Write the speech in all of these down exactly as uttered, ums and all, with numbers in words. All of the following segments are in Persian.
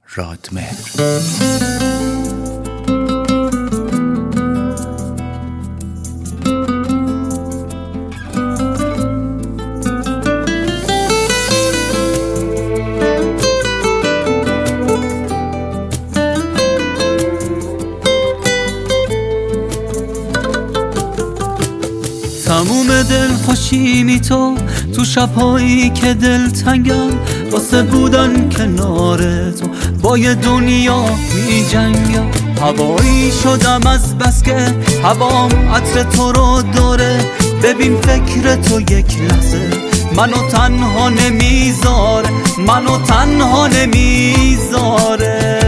رادمهر. تموم دل خوشیمی تو تو شبهایی که دل تنگم، واسه بودن کنار تو با یه دنیا می جنگم. هوایی شدم از بس که هوام عطر تو رو داره، ببین فکر تو یک لحظه منو تنها نمیذاره، منو تنها نمیذاره.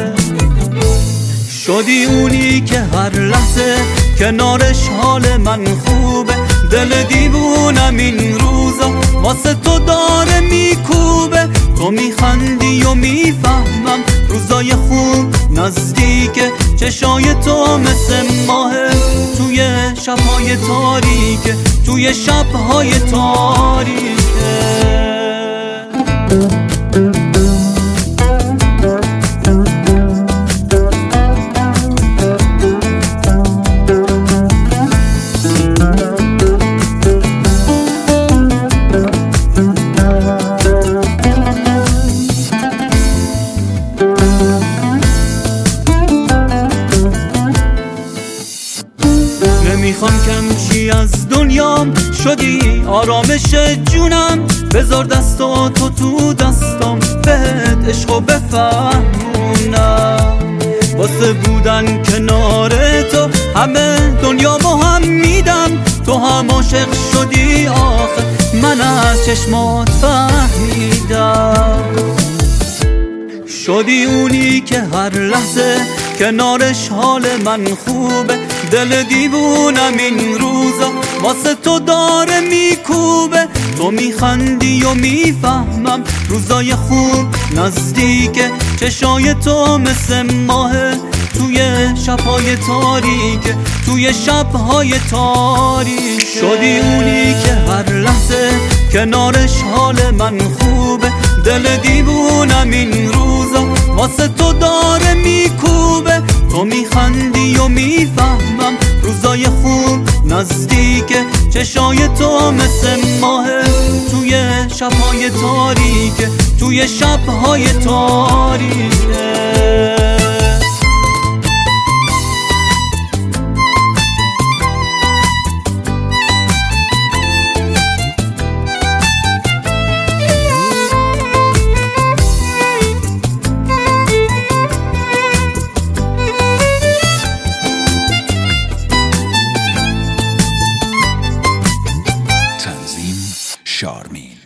شدی اونی که هر لحظه کنارش حال من خوبه، دل دیوونم این روزا واسه تو داره میکوبه. تو میخندی و میفهمم روزای خوب نزدیکه، چشای تو مثل ماه توی شبهای تاریکه، توی شبهای تاریکه. نمیخوام کمچی از دنیام، شدی آرامش جونم. بذار دستا تو تو دستام، بهت عشقو بفهمونم. واسه بودن کنار تو همه دنیا با هم میدم. تو هم عاشق شدی آخه من از چشمات فهمیدم. شدی اونی که هر لحظه کنارش حال من خوبه، دل دیوونم این روزا واسه تو داره میکوبه. تو میخندی و میفهمم روزای خوب نزدیکه، چشای تو مثل ماه توی شبهای تاریکه، توی شبهای تاریکه. شدی اونی که هر لحظه کنارش حال من خوبه، دل دیوونم این روزا واسه تو داره میکوبه. تو میخندی و میفهمم روزای خوب نزدیکه، چشای تو مثل ماه توی شبهای تاریکه، توی شبهای تاریکه. شارمین.